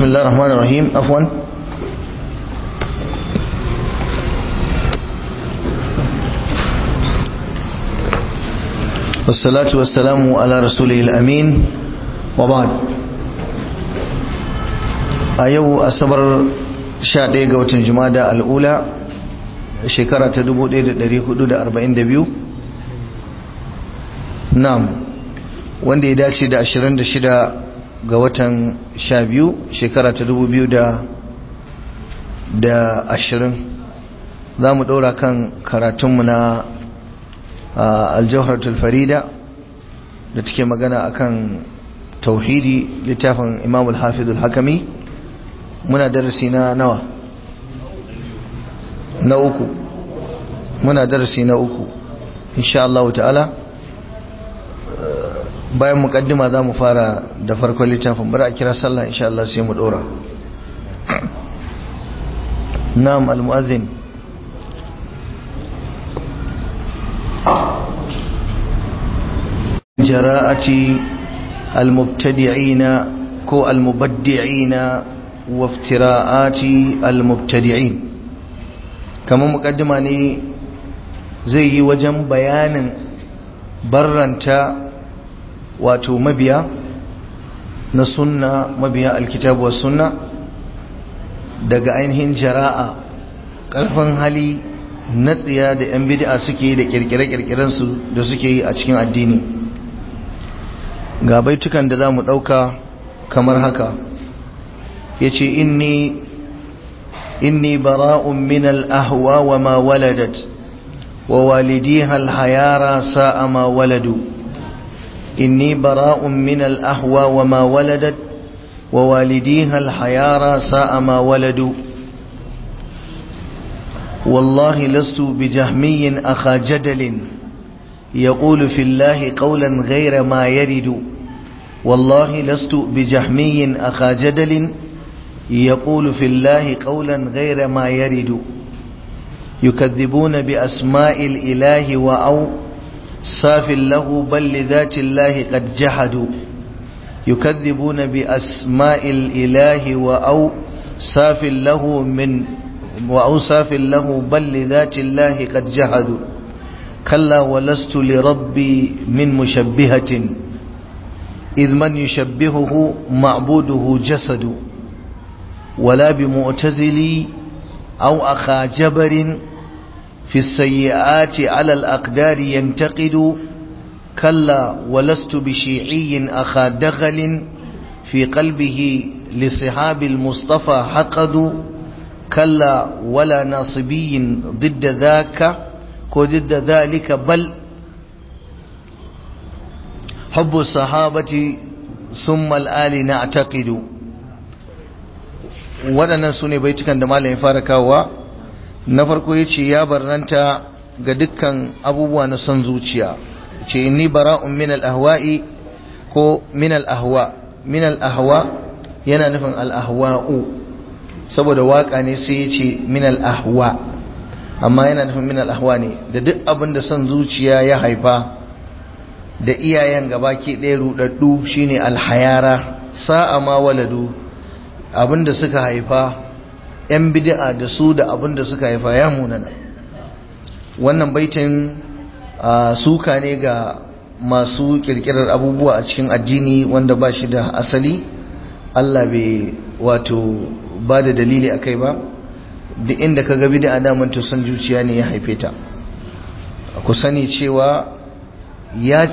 بسم الله الرحمن الرحيم عفوا والصلاة والسلام على رسوله الأمين وبعد أيو أصبر شادي قوة جمادة الأولى شكرة تدبو دي حدود 42 نعم wanda ya dace da 26 ga watan 12 shekara ta 2020 za mu ɗora kan karatunmu na aljawharatul farida da take magana akan tauhidi littafin imam al-hafiz al-hakami muna darasi na nawa na uku muna darasi na uku insha Allah ta'ala bayan mukaddima za mu fara da farkon littafin bari a kira sallah insha Allah sai mu dora na'am al-muazzin jara'ati al-mubtadi'ina ko al-mubaddi'ina wa iftira'ati al-mubtadi'in kamar mukaddima ne zai yi wajen bayanin barranta wato mabiya na sunna mabiya alkitabu wa sunna daga ainihin jara'a ƙarfin hali na tsiya da 'yan bid'a suke da kirkire-kirkirensu da suke yi a cikin addini ga baitukan da za mu ɗauka kamar haka ya ce inni bara'un min al'ahwa wa ma waladat wa walidiha al-hayara sa'a ma waladu إني براء من الأهوى وما ولدت ووالديها الحيارى ساء ما ولدوا والله لست بجهمي أخا جدل يقول في الله قولا غير ما يرد والله لست بجهمي أخا جدل يقول في الله قولا غير ما يرد يكذبون بأسماء الإله وأو صاف له بل لذات الله قد جحدوا يكذبون بأسماء الإله وأوصاف له بل لذات الله قد جحدوا كلا ولست لربي من مشبهة إذ من يشبهه معبوده جسد ولا بمعتزلي أو أخا جبر في السيئات على الأقدار ينتقد كلا ولست بشيعي أخا دغل في قلبه لصحاب المصطفى حقد كلا ولا ناصبي ضد ذاك وضد ذلك بل حب الصحابة ثم الآل نعتقد waɗannan su ne baitukan da malamin fara kawowa na farko ya ce ya barranta ga dukkan abubuwa na son zuciya ce inni bara'un min al-ahwa'i ko min al-ahwa yana nufin al-ahwa'u saboda waka ne sai ya ce min al-ahwa amma yana nufin min al-ahwa ne da duk abin da son zuciya ya haifa da iyayen gabaki ɗaya rudaddu shine al-hayara sa'a ma waladu abinda suka haifa yan bid'a da su da abin da suka haifa ya munana wannan baitin suka ne ga masu kirkirar abubuwa a cikin addini wanda ba shi da asali Allah bai wato ba da dalili a kai ba duk inda ka ga bid'a daman to san zuciya ne ya haife ta ku sani cewa ya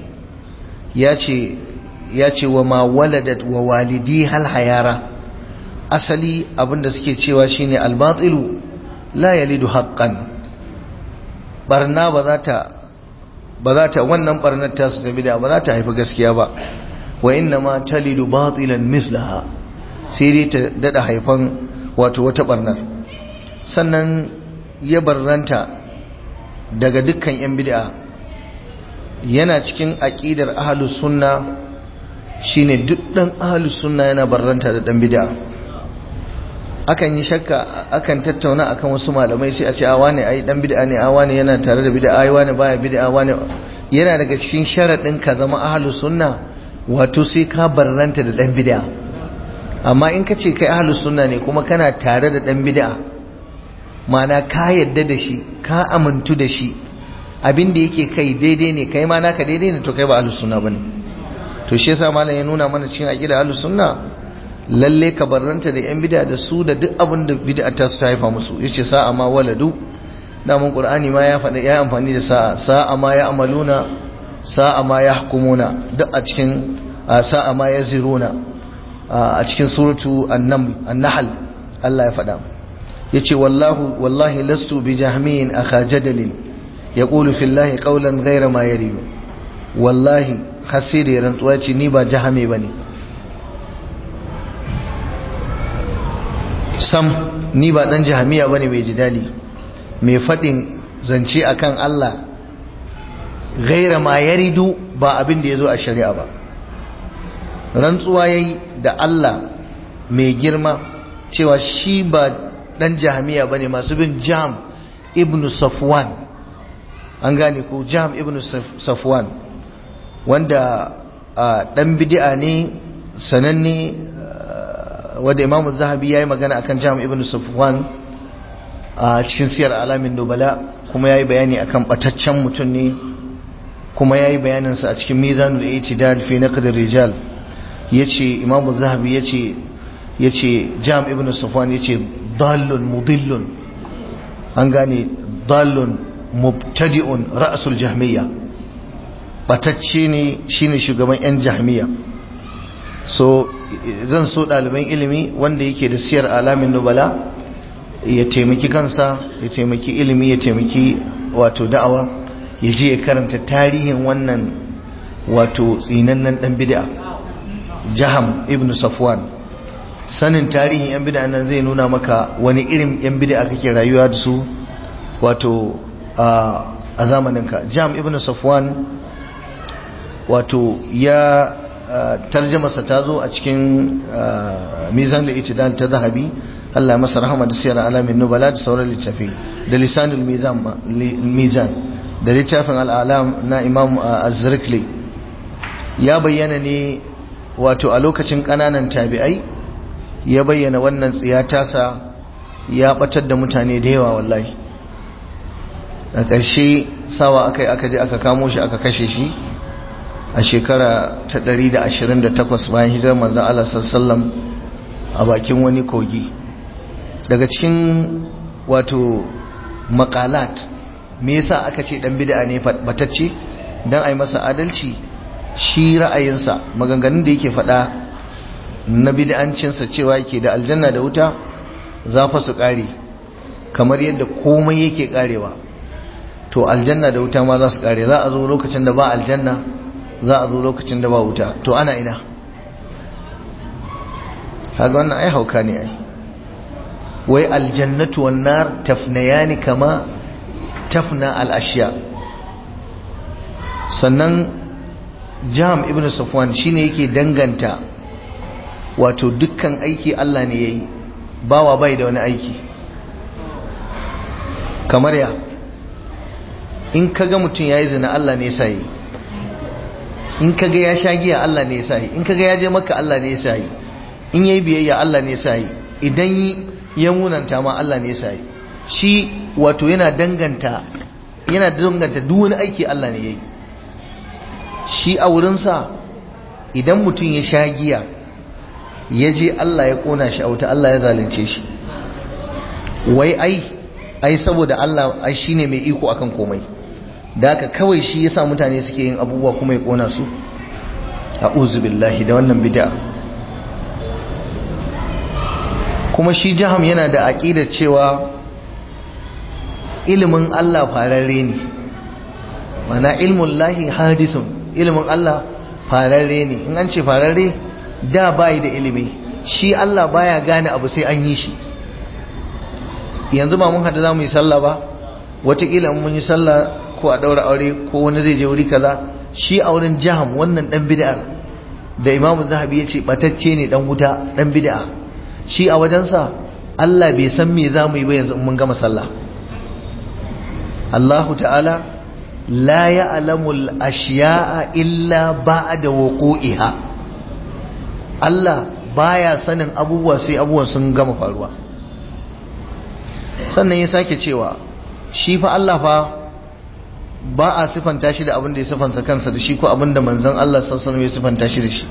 ce wa ma waladat wa walidi hal hayara asali abinda suke cewa shine albatilu la yalidu haqqan barna ba za ta wannan barnar ta su tabi da ba za ta haifi gaskiya ba wa inna ma talidu batilan mislaha sai dai ta dada haifan wato wata barnar sannan ya barranta daga dukkan yan bid'a yana cikin aqidar ahlus sunna shine duk dan ahlus sunna yana barranta da dan bid'a akan yi shakka akan tattauna akan wasu malamai sai a ce a wane ai dan bid'a ne a wane yana tare da bid'a ai wane baya bid'a wane yana daga cikin sharadin ka zama ahlus sunna wato sai ka barranta da dan bid'a amma in ka ce kai ahlus sunna ne kuma kana tare da dan bid'a ma'ana ka yadda da shi ka amintu da shi abin da yake kai daidai ne kai ma naka daidai ne to kai ba ahlus sunna bane to shi yasa malam ya nuna mana cikin aqida ahlus sunna lalle ka barranta da yan bid'a da su da duk abin da bid'a ta su haifa musu yace sa'a ma waladu da mun qur'ani ma ya faɗa ya amfani da sa'a ma ya amaluna sa'a ma ya hukumuna duk a cikin sa'a ma ya ziruna a cikin suratu an-nahl Allah ya faɗa yace wallahi lastu bi jahmiyin akha jadalin yaqulu fillahi qawlan ghayra ma yaridu wallahi hasiri rantsuwa ce ni ba jahame bane sam ni ba dan jahamiya bane mai jidali mai fadin zance akan Allah ghayra ma yaridu ba abin da yazo a shari'a ba rantsuwa yayi da Allah mai girma cewa shi ba dan jahamiya bane masu bin Jam ibn Safwan an gane ko Jam ibn Safwan wanda dan bid'a ne sananne wanda Imam Az-Zahabi yayi magana akan Jam ibn Safwan a cikin Siyar Alamin Nubala kuma yayi bayani akan bataccen mutum ne kuma yayi bayanin sa a cikin Mizanul I'tidal fi Naqd ar-Rijal yace Imam Az-Zahabi yace Jam ibn Safwan yace dallun mudillun an gane dallun mubtadi'un ra'sul jahmiyya batacce ne shine shugaban yan jahmiyya so zan so ɗaliban ilimi wanda yake da siyar alamin nubala ya taimaki kansa ya taimaki ilimi ya taimaki wato da'awa ya je ya karanta tarihin wannan wato tsinannen dan bid'a Jaham ibn Safwan sanin tarihin yan bid'a nan zai nuna maka wani irin yan bid'a kake rayuwa da su wato a zamaninka. Jam ibn Safwan wato ya tarjamasa ta zo a cikin Mizan al-I'tidal ta Zahabi Allah masa rahama da Siyar Alamin Nubala da sauran littafi da Lisanul Mizan da littafin al-A'lam na Imam Az-Zirkli ya bayyana ne wato a lokacin kananan tabi'ai ya bayyana wannan tsiyatasa ya batar da mutane da yawa wallahi a ƙarshe sawa aka je aka kamo shi aka kashe shi a shekara ta 128 bayan hijirar manzon Allah sallallahu a bakin wani kogi. Daga cikin wato maqalat me yasa aka ce dan bid'a ne batacce dan ai masa adalci shi ra'ayinsa maganganun da yake faɗa na bid'ancinsa cewa yake da aljanna da wuta za fa su kare kamar yadda komai yake karewa to aljanna da wuta ma za su kare za a zo lokacin da ba aljanna za a zo lokacin da ba wuta to ana ina kaga wannan ai hauka ne ai wai aljannatu wan nar tafnayani kama tafna al ashiya. Sannan Jam ibn Safwan shine yake danganta wato dukkan aiki Allah ne yayi bawa bai da wani aiki kamar ya in kaga mutum yayi zina Allah ne yasa yi in kaga ya sha giya Allah ne yasa yi in kaga ya je Makka Allah ne yasa yi in yayi biyayya Allah ne yasa yi idan ya munanta ma Allah ne yasa yi shi wato yana danganta duk wani aiki Allah ne yayi shi a wurinsa idan mutum ya sha giya ya je Allah ya kona shi a wuta Allah ya zalunce shi wai ai saboda Allah ai shine mai iko akan komai da haka kawai shi yasa mutane suke yin abubuwa kuma ya kona su a'udhu billahi da wannan bid'a. Kuma shi Jaham yana da aqidar cewa ilimin Allah fararre ne mana ilmun lahi hadisun ilimin Allah fararre ne in an ce fararre da bai da ilimi shi Allah baya gane abu sai an yi shi. Yanzu ba mun hada za mu yi sallah ba wataƙila mun yi sallah ko a daura aure ko wani zai je wuri kaza shi a wurin Jaham wannan dan bid'a da Imam Zahabi ya ce batacce ne dan wuta dan bid'a shi a wajensa Allah bai san me za mu yi ba yanzu mun gama sallah. Allahu ta'ala la ya'lamu al-ashya'a illa ba'da wuqu'iha. Allah baya sanin abubuwa sai abubuwan sun gama faruwa. Sannan ya sake cewa shi fa Allah fa ba a sifanta shi da abin da ya sifanta kansa da shi ko abin da manzon Allah sallallahu alaihi wasallam ya sifanta shi da shi.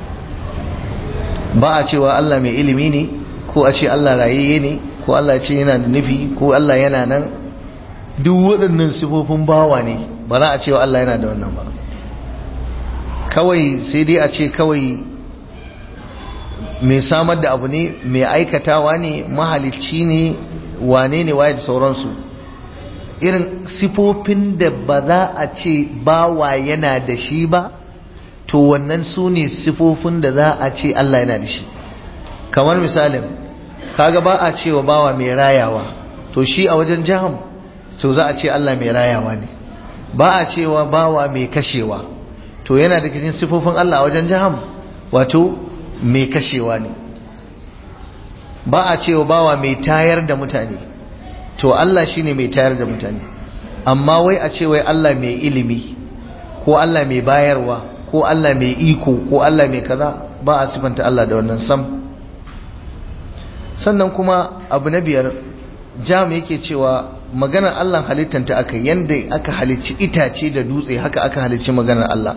Ba a cewa Allah mai ilimi ne, ko a ce Allah rayayye ne, ko Allah ce yana da nufi, ko Allah yana nan. Duk waɗannan sifofin bawa ne, ba za a cewa Allah yana da wannan ba. Kawai sai dai a ce kawai mai samar da abu ne, mai aikatawa ne, mahalicci ne, wane ne, waye da sauransu. Irin sifofin da ba za a ce bawa yana da shi ba, to wannan su ne sifofin da za a ce Allah yana da shi. Kamar misalin, kaga ba a cewa bawa mai rayawa, to shi a wajen jaham to za a ce Allah mai rayawa ne. Ba a cewa bawa mai kashewa, to yana da cikin sifofin Allah a wajen jaham, wato mai kashewa ne. Ba a cewa bawa mai tayar da mutane, to Allah shine mai tayar da mutane. Amma wai a ce wai Allah mai ilimi, ko Allah mai bayarwa, ko Allah mai iko, ko Allah mai kaza, ba a sifanta Allah da wannan sam. Sannan kuma abu na biyar, jam yake cewa maganar Allah halittanta aka, yanda aka halicci itace da dutse haka aka halicci maganar Allah.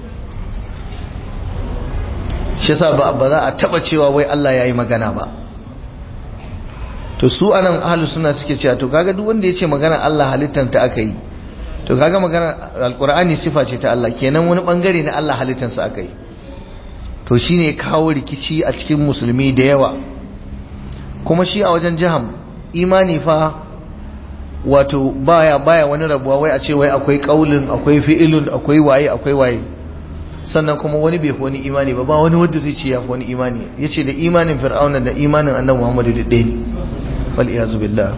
Shi yasa ba za a taba cewa wai Allah yayi magana ba. To su anan ahlus sunna suke cewa to kaga duk wanda yace maganar Allah halittanta aka yi, to kaga maganar alqur'ani sifa ce ta Allah, kenan wani bangare na Allah halittansa aka yi. To shine kawo rikici a cikin musulmi da yawa. Kuma shi a wajen jaham imani fa wato baya wani rabuwa, wai a ce wai akwai kaulin, akwai fi'ilun, akwai waye. Sannan kuma wani bai fi wani imani ba wani wanda zai ce ya fi wani imani. Yace da imanin fir'auna da imanin annabi Muhammadu da ɗaya ne, wal iyazu billah.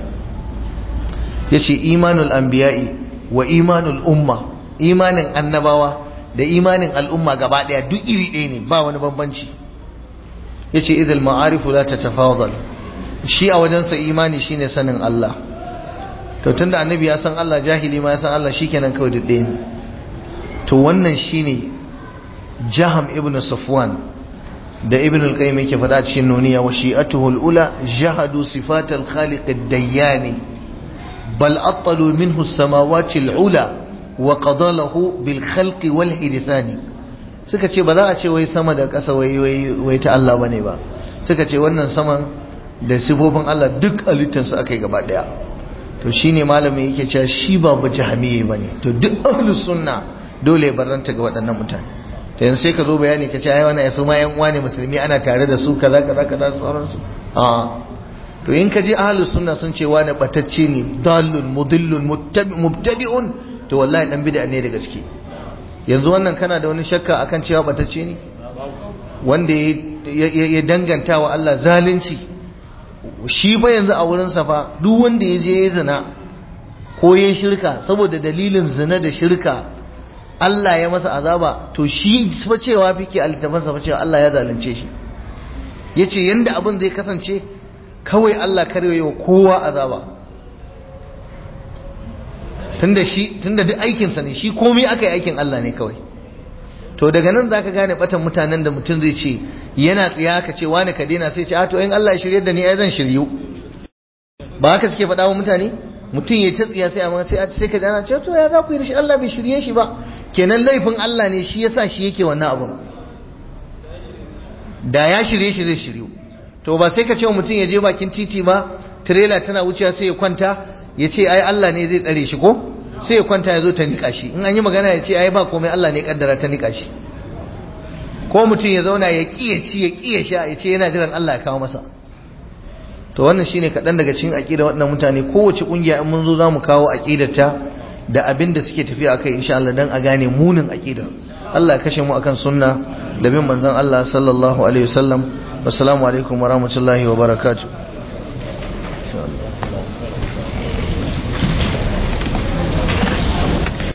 Yace imanul anbiya'i wa imanul umma, imanin annabawa da imanin al'umma gaba daya duk iri ɗaya ne, ba wani bambanci. Yace idhal ma'arifu la tatafadal, shi a wajensa imani shine sanin Allah. To tunda annabi ya san Allah, jahili ma ya san Allah, shikenan kawai duk ɗaya ne. To wannan shine Jaham ibn Safwan da Ibn al-Qayyim yake faɗa cikin Nuniya, wa shi'atuhu al-ula jahadu sifat al-khaliq ad-dayyan bal attalu minhu as-samawati al-ula wa qadalahu bil khalqi wal hidithani. Suka ce ba za a ce wai sama da ƙasa wai ta Allah bane ba. Suka ce wannan saman da sifofin Allah duk halittansu aka yi gaba daya. To shine malamin yake cewa shi ba jahmiye bane. To duk ahlus sunna dole ya barranta ga waɗannan mutane. To yanzu sai ka zo bayani ka ce ai wannan ya suma yan uwa ne musulmi, ana tare da su kaza sauransu. To in ka je ahlus sunna sun ce wani batacce ne, dallun mudillun mubtadi'un, to wallahi dan bid'a ne da gaske. Yanzu wannan kana da wani shakka akan cewa batacce ne? Wanda ya danganta wa Allah zalunci, shi ba yanzu a wurin sa fa duk wanda ya je ya zina ko ya shirka, saboda dalilin zina da shirka Allah ya masa azaba, to shi fa cewa fike altafansa fa cewa Allah ya zalunce shi. Yace yanda abin zai kasance kawai Allah karye wa kowa azaba, tunda duk aikinsa ne, shi komai aka yi aikin Allah ne kawai. To daga nan zaka gane batan mutanen da mutum zai ce yana tsiya, ka ce wani ka daina, sai ce a to in Allah ya shirye da ni ai zan shiryu. Ba haka suke faɗa wa mutane? Mutum ya ta tsiya sai amma sai ka dana ce to ya za ku yi da shi, Allah bai shirye shi ba. Kenan laifin Allah ne, shi yasa shi yake wannan abun. Da ya shirye shi zai shiryu. To ba sai ka ce mutum ya je bakin titi ba, trailer tana wucewa sai ya kwanta ya ce ai Allah ne zai tsare shi ko? Sai ya kwanta ya zo ta nika shi. In an yi magana ya ce ai ba komai, Allah ne kaddara ta nika shi. Ko mutum ya zauna ya kiye ci ya kiye sha ya ce yana jiran Allah ya kawo masa. To wannan shine kaɗan daga cikin aqidar waɗannan mutane. Kowace kungiya in mun zo zamu kawo aqidarta da abin da suke tafiya akai insha Allah, dan a gane munin aqidar. Allah ya kashe mu akan sunna da bin manzon Allah sallallahu alaihi wasallam. Assalamu alaikum wa rahmatullahi wa barakatuh.